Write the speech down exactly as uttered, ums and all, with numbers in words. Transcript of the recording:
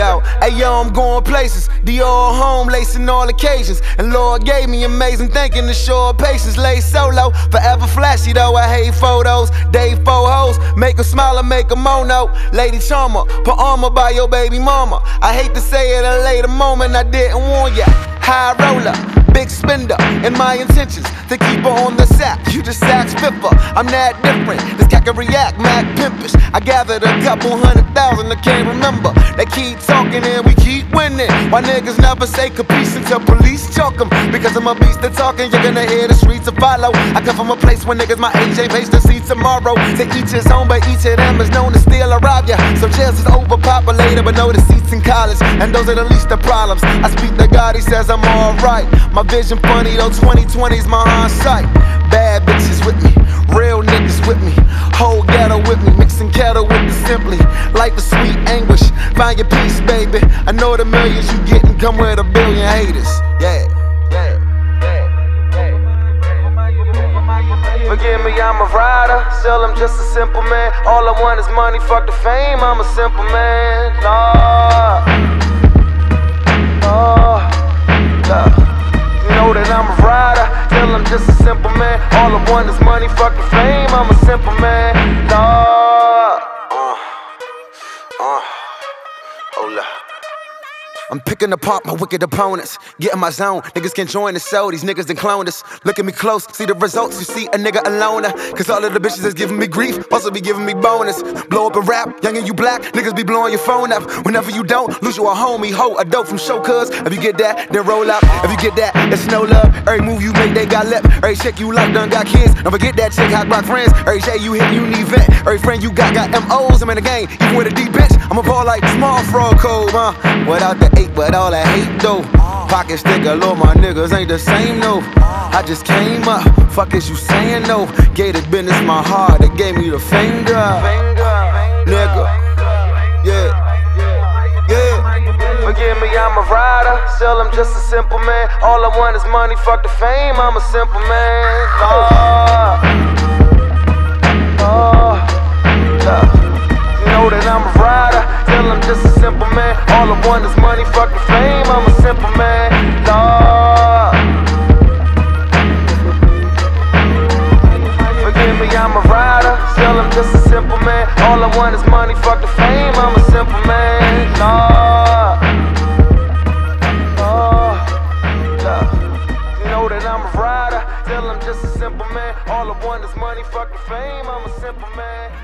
out. Hey yo, I'm going places. Dior home, lacing all occasions. And Lord gave me amazing thinking to show patience. Lay solo, forever flashy though. I hate photos. Dave fo hoes, make her smile and make her mono. Lady Charmer, put armor by your baby mama. I hate to say it at a later moment, I didn't warn ya. High roller, big spender, and my intentions to keep her on the sack. You just sax fiffer, I'm that different. This cat can react, mad pimpish. I gathered a couple hundred thousand, I can't remember. They keep talking and we keep winning. Why niggas never say capiche until police choke them? Because I'm a beast that's talking, you're gonna hear the streets to follow. I come from a place where niggas my age ain't face to see tomorrow. To each his own, but each of them is known to steal or rob ya. So jails is overpopulated, but no the seats in college. And those are the least the problems. I speak to God, he says I'm alright. My vision funny though, twenty twenty's my hindsight. Bad bitches with me, real niggas with me. Whole ghetto with me, mixing kettle with the simply. Life is sweet anguish, find your peace, baby. I know the millions you gettin' come with a billion haters. Yeah, yeah, yeah, yeah. Forgive me, I'm a rider, still I'm just a simple man. All I want is money, fuck the fame, I'm a simple man. Nah, nah, nah. You know that I'm a rider, still I'm just a simple man. All I want is money, fuck the fame, I'm a simple man. Nah, uh, uh, hold up. I'm picking apart my wicked opponents. Get in my zone, niggas can join the show. These niggas done clone us. Look at me close, see the results. You see a nigga alone. Cause all of the bitches is giving me grief, also be giving me bonus. Blow up a rap, young and you black, niggas be blowing your phone up. Whenever you don't, lose you a homie, ho, a dope from show cuz. If you get that, then roll up. If you get that, it's no love. Every move you make, they got lip. Every chick you like done got kids. Don't forget that chick, hot rock friends. Every J you hit, you need vent. Every friend you got, got M Os. I'm in the game, even with a deep bitch. I'm a ball like small frog code, huh? Without the eight, but all that hate though. Pocket sticker, Lord, my niggas ain't the same, no. I just came up, fuck is you saying, no? Gave the business my heart, they gave me the finger. Nigga, yeah, yeah. Forgive me, I'm a rider, still I'm just a simple man. All I want is money, fuck the fame, I'm a simple man. Nah, nah, nah. You know that I'm a rider, still I'm just a simple man. All I want is money, fuck the fame, I'm a simple man. Nah. Forgive me, I'm a rider, still I'm just a simple man. All I want is money, fuck the fame, I'm a simple man. Nah. Nah. Nah. You know that I'm a rider, still I'm just a simple man. All I want is money, fuck the fame, I'm a simple man.